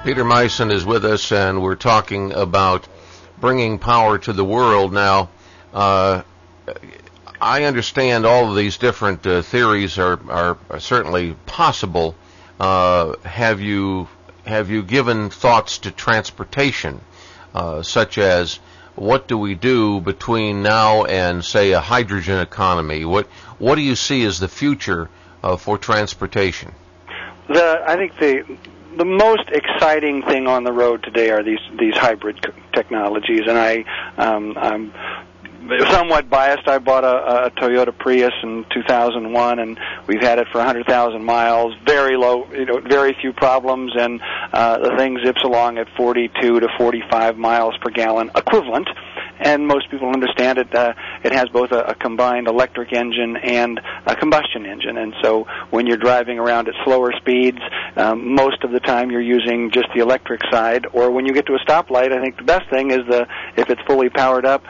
Peter Meissen is with us, and we're talking about bringing power to the world. Now, I understand all of these different theories are certainly possible. Have you given thoughts to transportation, such as what do we do between now and, say, a hydrogen economy? What do you see as the future for transportation? I think the most exciting thing on the road today are these hybrid technologies, and I'm somewhat biased. I bought a Toyota Prius in 2001, and we've had it for 100,000 miles, very low, very few problems, and the thing zips along at 42 to 45 miles per gallon equivalent. And most people understand it. It has both a combined electric engine and a combustion engine. And so when you're driving around at slower speeds, most of the time you're using just the electric side. Or when you get to a stoplight, I think the best thing is if it's fully powered up,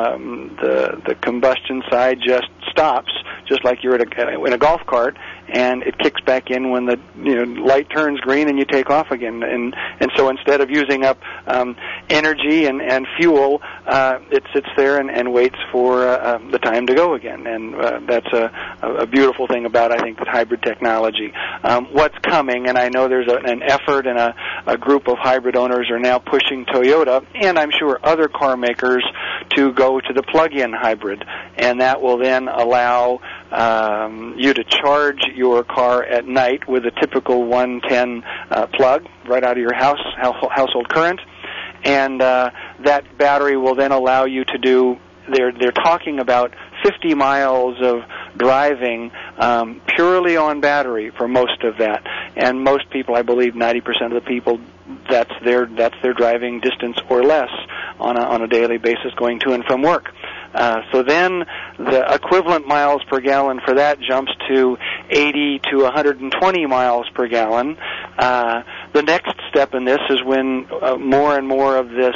the combustion side just stops, just like you're in a golf cart, and it kicks back in when the light turns green and you take off again. And so instead of using up energy and fuel, it sits there and waits for the time to go again. And that's a beautiful thing about, I think, the hybrid technology. What's coming, and I know there's an effort, and a group of hybrid owners are now pushing Toyota, and I'm sure other car makers, to go to the plug-in hybrid. And that will then allow you to charge your car at night with a typical 110 plug right out of your household current, and that battery will then allow you to do. They're talking about 50 miles of driving purely on battery for most of that, and most people, I believe, 90% of the people, that's their driving distance or less on a daily basis going to and from work. So then the equivalent miles per gallon for that jumps to 80 to 120 miles per gallon. The next step in this is when more and more of this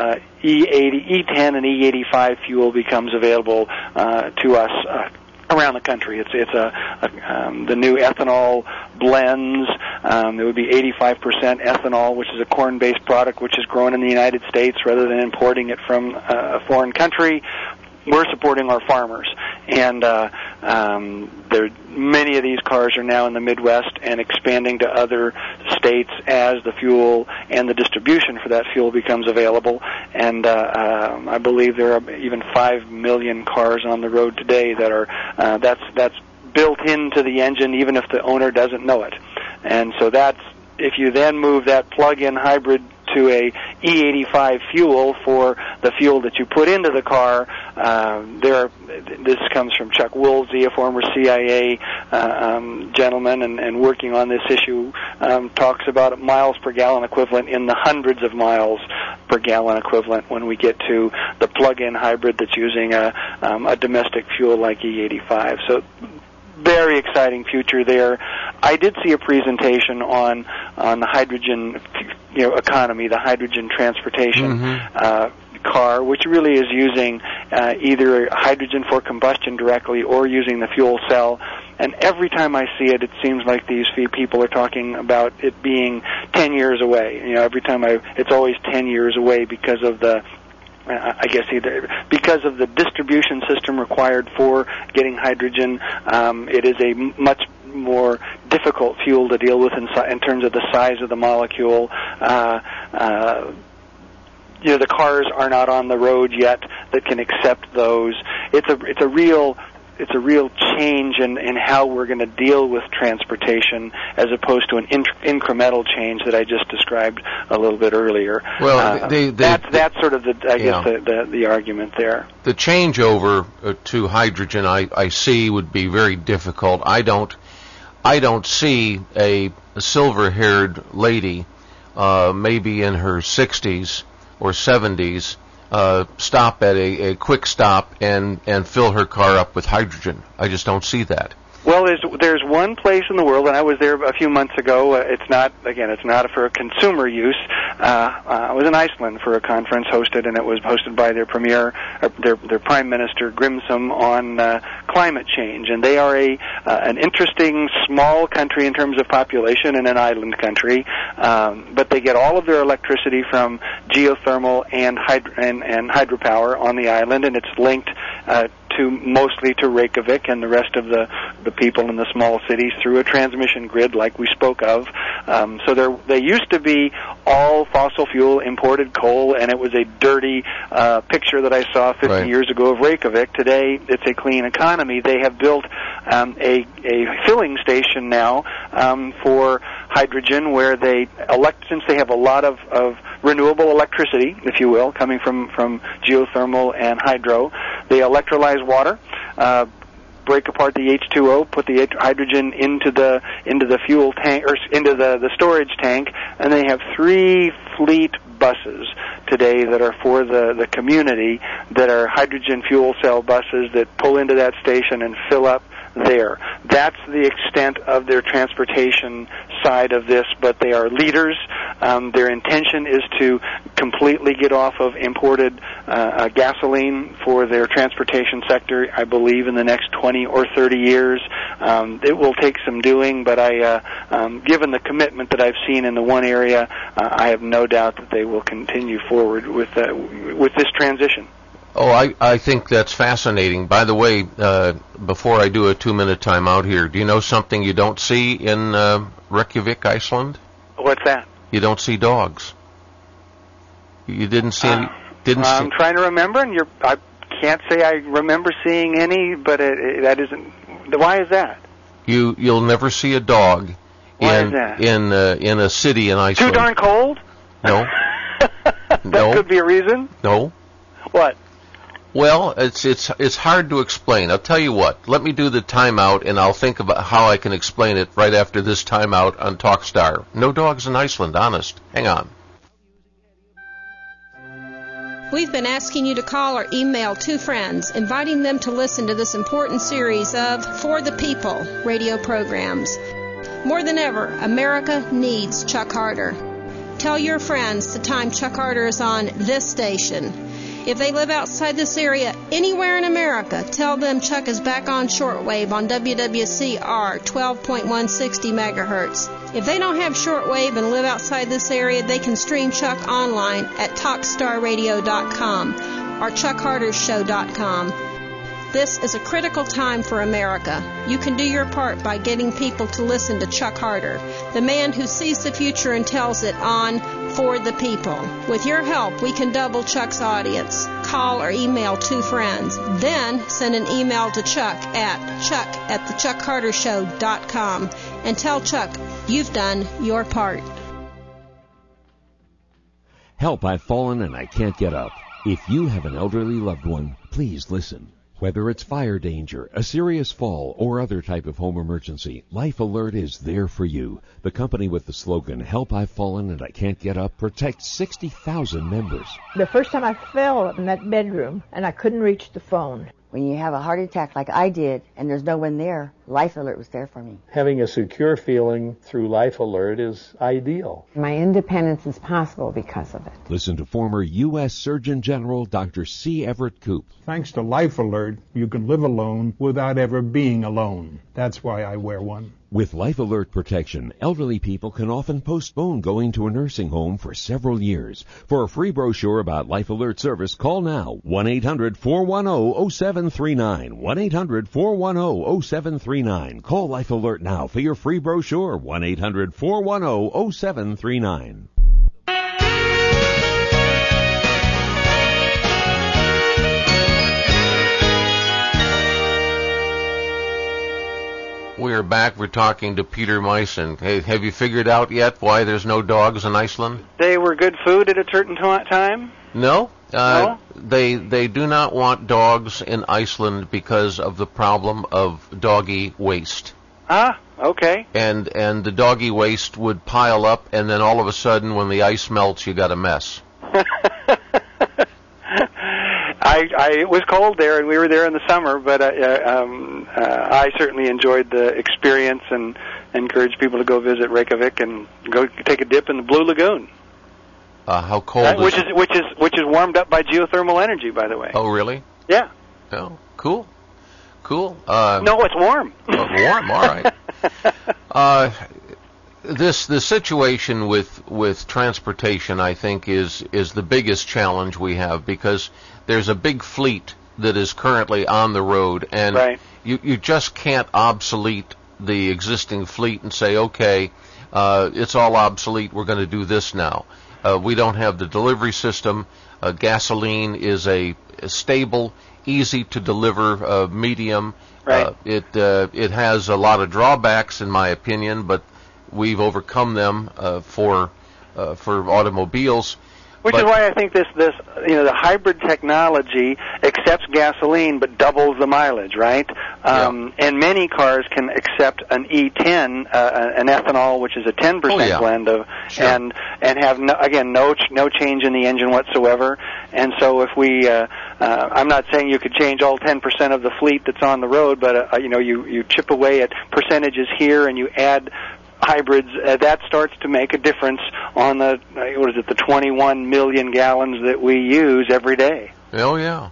E10 and E85 fuel becomes available to us around the country. It's the new ethanol blends. It would be 85% ethanol, which is a corn-based product which is grown in the United States rather than importing it from a foreign country. We're supporting our farmers, and many of these cars are now in the Midwest and expanding to other states as the fuel and the distribution for that fuel becomes available. And I believe there are even 5 million cars on the road today that are that's built into the engine, even if the owner doesn't know it. And so if you then move that plug-in hybrid to a E85 fuel for the fuel that you put into the car, this comes from Chuck Woolsey, a former CIA gentleman and working on this issue, talks about miles per gallon equivalent in the hundreds of miles per gallon equivalent when we get to the plug-in hybrid that's using a domestic fuel like E85. So very exciting future there. I did see a presentation on the hydrogen economy, the hydrogen transportation car, which really is using either hydrogen for combustion directly or using the fuel cell. And every time I see it, it seems like these people are talking about it being 10 years away. Every time it's always 10 years away because of because of the distribution system required for getting hydrogen. It is a much more difficult fuel to deal with in terms of the size of the molecule. The cars are not on the road yet that can accept those. It's a real change in how we're going to deal with transportation, as opposed to an incremental change that I just described a little bit earlier. Well, that's sort of the argument there. The changeover to hydrogen, I see, would be very difficult. I don't see a silver-haired lady, maybe in her 60s or 70s, stop at a quick stop and fill her car up with hydrogen. I just don't see that. Well, there's one place in the world, and I was there a few months ago. It's not for consumer use. I was in Iceland for a conference hosted, and it was hosted by their premier, their Prime Minister Grimsum, on climate change. And they are an interesting small country in terms of population and an island country, but they get all of their electricity from geothermal and hydropower on the island, and it's linked mostly to Reykjavik and the rest of the people in the small cities through a transmission grid like we spoke of. So they used to be all fossil fuel imported coal, and it was a dirty picture that I saw 50 years ago of Reykjavik. Today, it's a clean economy. They have built a filling station now for hydrogen, where since they have a lot of renewable electricity, if you will, coming from geothermal and hydro, they electrolyze water, break apart the H2O, put the hydrogen into the fuel tank, or into the storage tank, and they have 3 fleet buses today that are for the community, that are hydrogen fuel cell buses that pull into that station and fill up there. That's the extent of their transportation side of this, but they are leaders. Their intention is to completely get off of imported gasoline for their transportation sector, I believe, in the next 20 or 30 years. It will take some doing, but given the commitment that I've seen in the one area, I have no doubt that they will continue forward with this transition. Oh, I think that's fascinating. By the way, before I do a 2-minute timeout here, do you know something you don't see in Reykjavik, Iceland? What's that? You don't see dogs. You didn't see any. I'm trying to remember, and I can't say I remember seeing any, but that isn't. Why is that? You'll never see a dog in a city in Iceland. Too darn cold? No. That could be a reason. No. What? Well, it's hard to explain. I'll tell you what. Let me do the timeout, and I'll think about how I can explain it right after this timeout on Talkstar. No dogs in Iceland, honest. Hang on. We've been asking you to call or email 2 friends, inviting them to listen to this important series of For the People radio programs. More than ever, America needs Chuck Harder. Tell your friends the time Chuck Harder is on this station. If they live outside this area, anywhere in America, tell them Chuck is back on shortwave on WWCR 12.160 megahertz. If they don't have shortwave and live outside this area, they can stream Chuck online at TalkStarRadio.com or ChuckHarderShow.com. This is a critical time for America. You can do your part by getting people to listen to Chuck Harder, the man who sees the future and tells it on For the People. With your help, we can double Chuck's audience. Call or email 2 friends. Then send an email to Chuck at chuck@thechuckhardershow.com and tell Chuck you've done your part. Help, I've fallen and I can't get up. If you have an elderly loved one, please listen. Whether it's fire danger, a serious fall, or other type of home emergency, Life Alert is there for you. The company with the slogan, Help, I've Fallen and I Can't Get Up, protects 60,000 members. The first time I fell in that bedroom and I couldn't reach the phone. When you have a heart attack like I did and there's no one there, Life Alert was there for me. Having a secure feeling through Life Alert is ideal. My independence is possible because of it. Listen to former U.S. Surgeon General Dr. C. Everett Koop. Thanks to Life Alert, you can live alone without ever being alone. That's why I wear one. With Life Alert protection, elderly people can often postpone going to a nursing home for several years. For a free brochure about Life Alert service, call now 1-800-410-0739. 1-800-410-0739. Call Life Alert now for your free brochure. 1-800-410-0739. We're back. We're talking to Peter Meissen. Hey, have you figured out yet why there's no dogs in Iceland? They were good food at a certain time? No. No? They do not want dogs in Iceland because of the problem of doggy waste. Ah, okay. And the doggy waste would pile up, and then all of a sudden, when the ice melts, you got a mess. it was cold there, and we were there in the summer, but I certainly enjoyed the experience and encourage people to go visit Reykjavik and go take a dip in the Blue Lagoon. How cold which is warmed up by geothermal energy, by the way. Oh, really? Yeah. Oh, cool. No, it's warm. Warm, all right. The situation with transportation, I think, is the biggest challenge we have, because there's a big fleet that is currently on the road, and right. you just can't obsolete the existing fleet and say, okay, it's all obsolete, we're going to do this now. We don't have the delivery system. Gasoline is a stable, easy to deliver medium. Right. It has a lot of drawbacks, in my opinion, but we've overcome them for automobiles. Which is why I think this the hybrid technology accepts gasoline but doubles the mileage, right? And many cars can accept an E10, an ethanol, which is a 10% blend of, sure. and have no change in the engine whatsoever. And so if we, I'm not saying you could change all 10% of the fleet that's on the road, but you chip away at percentages here and you add hybrids, that starts to make a difference on the 21 million gallons that we use every day. Oh yeah.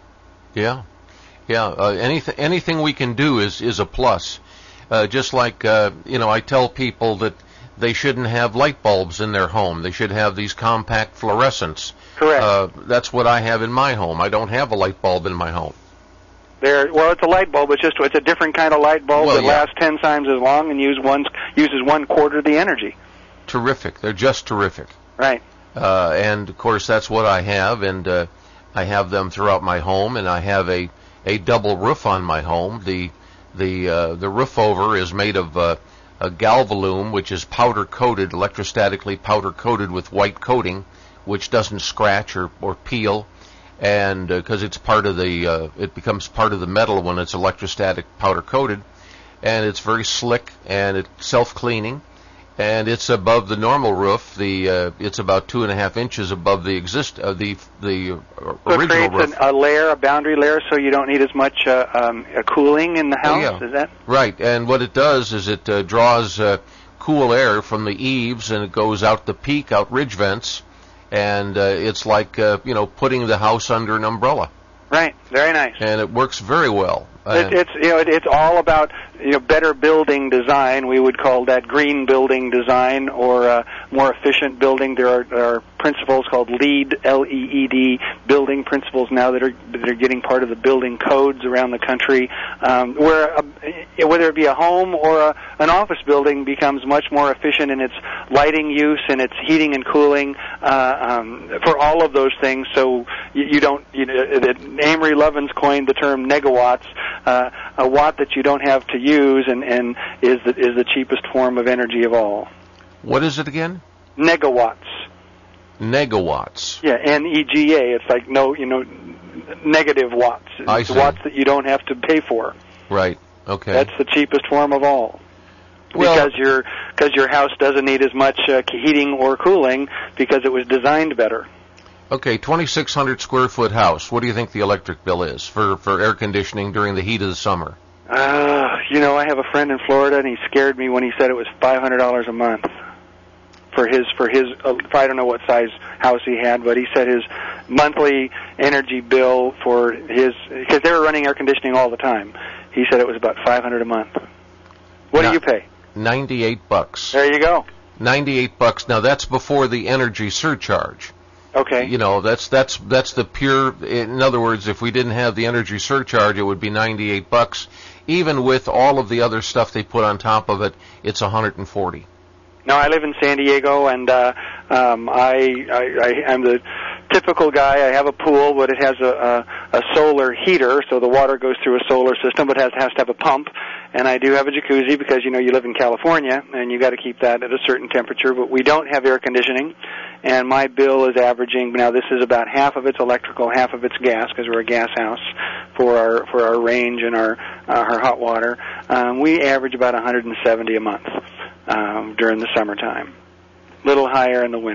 Anything we can do is a plus. Just like I tell people that they shouldn't have light bulbs in their home. They should have these compact fluorescents. Correct. That's what I have in my home. I don't have a light bulb in my home. It's a light bulb. It's a different kind of light bulb that lasts 10 times as long and uses 1/4 the energy. Terrific. They're just terrific. Right. And of course that's what I have, and I have them throughout my home, and I have a double roof on my home. The roof over is made of a galvalume, which is powder coated, electrostatically powder coated with white coating, which doesn't scratch or peel. And because it's part of it becomes part of the metal when it's electrostatic powder coated, and it's very slick and it's self-cleaning, and it's above the normal roof. It's about 2.5 inches above the original roof. A boundary layer, so you don't need as much cooling in the house. Oh, yeah. Is that right? And what it does is it draws cool air from the eaves, and it goes out the peak, out ridge vents. And it's like putting the house under an umbrella. Right. Very nice. And it works very well. It's all about better building design. We would call that green building design, or more efficient building. There are principles called LEED, L-E-E-D, building principles now that are getting part of the building codes around the country, where whether it be a home or an office building becomes much more efficient in its lighting use and its heating and cooling for all of those things. So you don't. Amory Lovins coined the term negawatts. A watt that you don't have to use and is the cheapest form of energy of all. What is it again? Negawatts. Negawatts. Yeah, N-E-G-A. It's like negative watts. It's watts that you don't have to pay for. Right. Okay. That's the cheapest form of all. Because your house doesn't need as much heating or cooling because it was designed better. Okay, 2,600 square foot house. What do you think the electric bill is for air conditioning during the heat of the summer? I have a friend in Florida, and he scared me when he said it was $500 a month for his. I don't know what size house he had, but he said his monthly energy bill for because they were running air conditioning all the time. He said it was about $500 a month. What do you pay? $98. There you go. $98. Now that's before the energy surcharge. Okay. That's the pure. In other words, if we didn't have the energy surcharge, it would be $98. Even with all of the other stuff they put on top of it, it's $140. No, I live in San Diego, and I'm the typical guy. I have a pool, but it has a solar heater, so the water goes through a solar system, but has to have a pump. And I do have a jacuzzi because, you live in California, and you got to keep that at a certain temperature, but we don't have air conditioning. And my bill is averaging, now this is about half of it's electrical, half of it's gas, because we're a gas house for our range and our hot water. We average about $170 a month during the summertime. A little higher in the winter.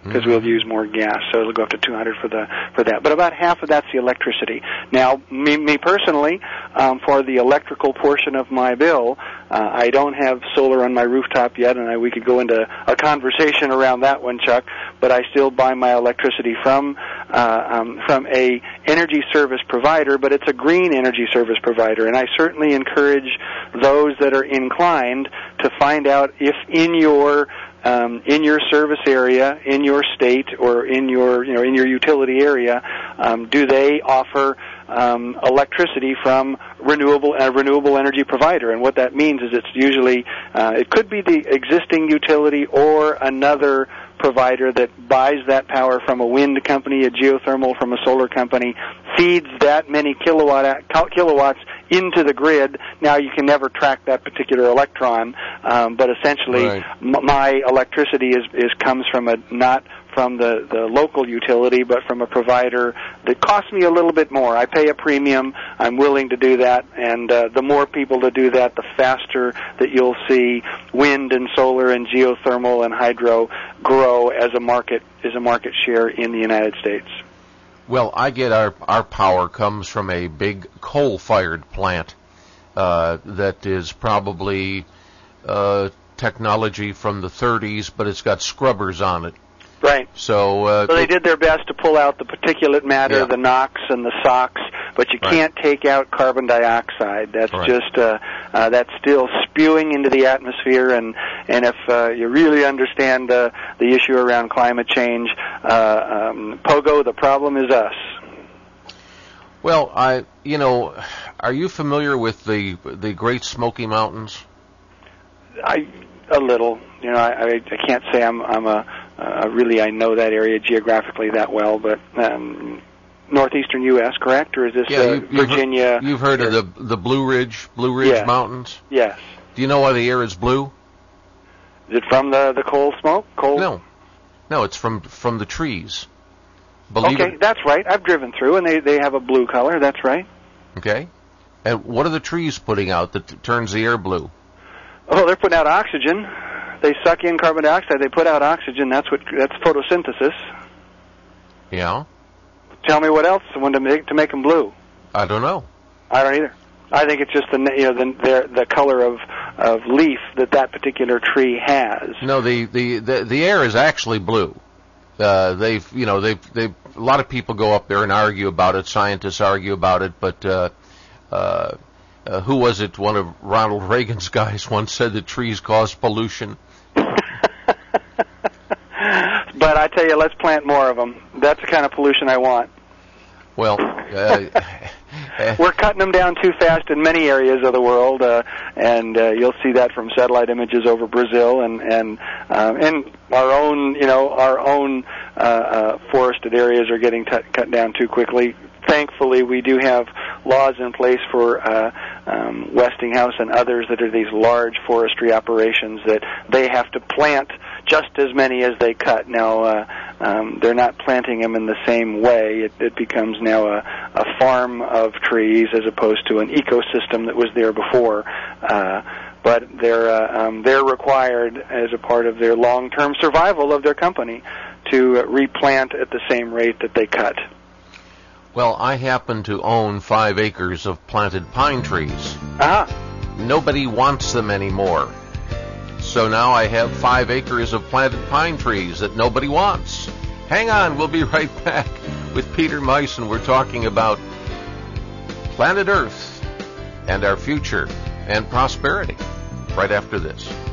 because we'll use more gas, so it'll go up to 200 for that. But about half of that's the electricity. Now, me personally, for the electrical portion of my bill, I don't have solar on my rooftop yet, and we could go into a conversation around that one, Chuck. But I still buy my electricity from a energy service provider, but it's a green energy service provider, and I certainly encourage those that are inclined to find out if in your service area, in your state, or in your utility area, do they offer electricity from a renewable energy provider? And what that means is it's usually it could be the existing utility or another provider that buys that power from a wind company, a geothermal from a solar company, feeds that many kilowatts into the grid. Now you can never track that particular electron, but essentially my electricity comes from not from the local utility, but from a provider that costs me a little bit more. I pay a premium. I'm willing to do that, and the more people to do that, the faster that you'll see wind and solar and geothermal and hydro grow as a market share in the United States. Well, I get our power comes from a big coal-fired plant that is probably technology from the 30s, but it's got scrubbers on it. Right. So they did their best to pull out the particulate matter, the NOx and the SOx, but you can't take out carbon dioxide. That's just that's still spewing into the atmosphere. And if you really understand the issue around climate change, Pogo, the problem is us. Well, are you familiar with the Great Smoky Mountains? A little. I can't say I'm really I know that area geographically that well, but northeastern U.S., correct? Or is this Virginia? You've heard of the Blue Ridge Mountains? Yes. Do you know why the air is blue? Is it from the coal smoke? No, it's from the trees. That's right. I've driven through, and they have a blue color. That's right. Okay. And what are the trees putting out that turns the air blue? Oh, they're putting out oxygen. They suck in carbon dioxide. They put out oxygen. That's photosynthesis. Yeah. Tell me what else to make them blue. I don't know. I don't either. I think it's just the color of leaf that particular tree has. No, the air is actually blue. A lot of people go up there and argue about it. Scientists argue about it, but who was it? One of Ronald Reagan's guys once said that trees cause pollution. But I tell you, let's plant more of them. That's the kind of pollution I want. Well, we're cutting them down too fast in many areas of the world, and you'll see that from satellite images over Brazil and our own forested areas are getting cut down too quickly. Thankfully, we do have laws in place for Westinghouse and others that are these large forestry operations that they have to plant just as many as they cut. Now, they're not planting them in the same way. It becomes now a farm of trees as opposed to an ecosystem that was there before. But they're required as a part of their long-term survival of their company to replant at the same rate that they cut. Well, I happen to own 5 acres of planted pine trees. Nobody wants them anymore. So now I have 5 acres of planted pine trees that nobody wants. Hang on, we'll be right back with Peter Meissen. We're talking about planet Earth and our future and prosperity right after this.